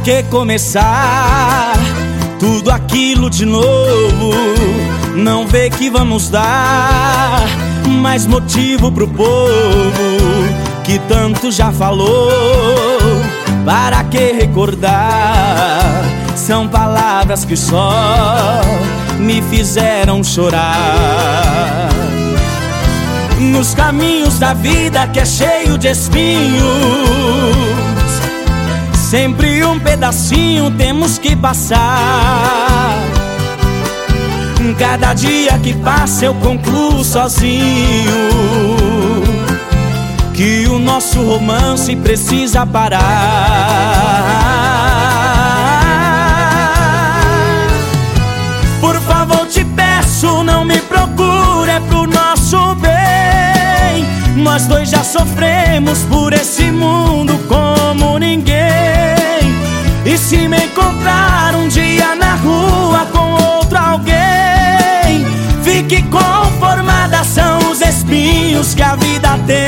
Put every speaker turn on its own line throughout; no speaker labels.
que começar tudo aquilo de novo? Não vê que vamos dar mais motivo pro povo que tanto já falou? Para que recordar? São palavras que só me fizeram chorar. Nos caminhos da vida que é cheio de espinhos, sempre um pedacinho temos que passar. Cada dia que passa eu concluo sozinho que o nosso romance precisa parar. Por favor te peço, não me procure, é pro nosso bem. Nós dois já sofremos por esse mundo como ninguém. E se me encontrar um dia na rua com outro alguém, fique conformada, são os espinhos que a vida tem.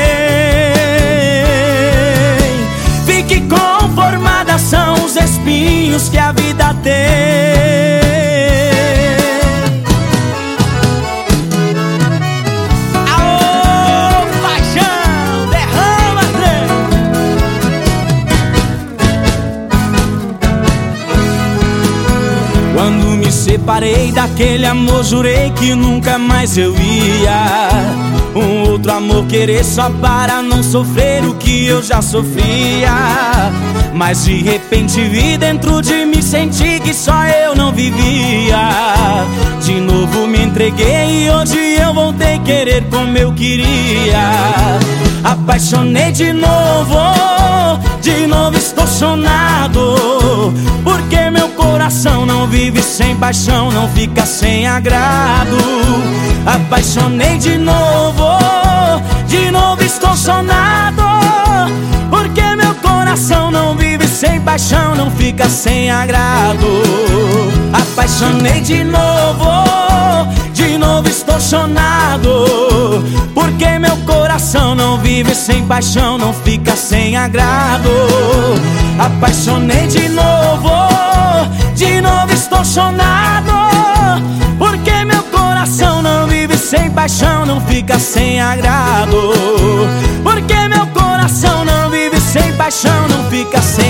Fique conformada, são os espinhos que a vida tem. Aô, paixão, derrama, trem. Quando me separei daquele amor, jurei que nunca mais eu ia um outro amor querer só para não sofrer o que eu já sofria. Mas de repente vi dentro de mim, senti que só eu não vivia. De novo me entreguei e hoje eu voltei querer como eu queria. Apaixonei de novo estou chonado, porque meu coração não vive sem paixão, não fica sem agrado. Apaixonei de novo estou chonado, porque meu coração não vive sem paixão, não fica sem agrado. Apaixonei de novo estou chonado, porque meu coração não vive sem paixão, não fica sem agrado. Apaixonei de novo estou chonado, porque meu coração não vive sem paixão, não fica sem agrado. Porque meu coração não vive sem paixão, não fica sem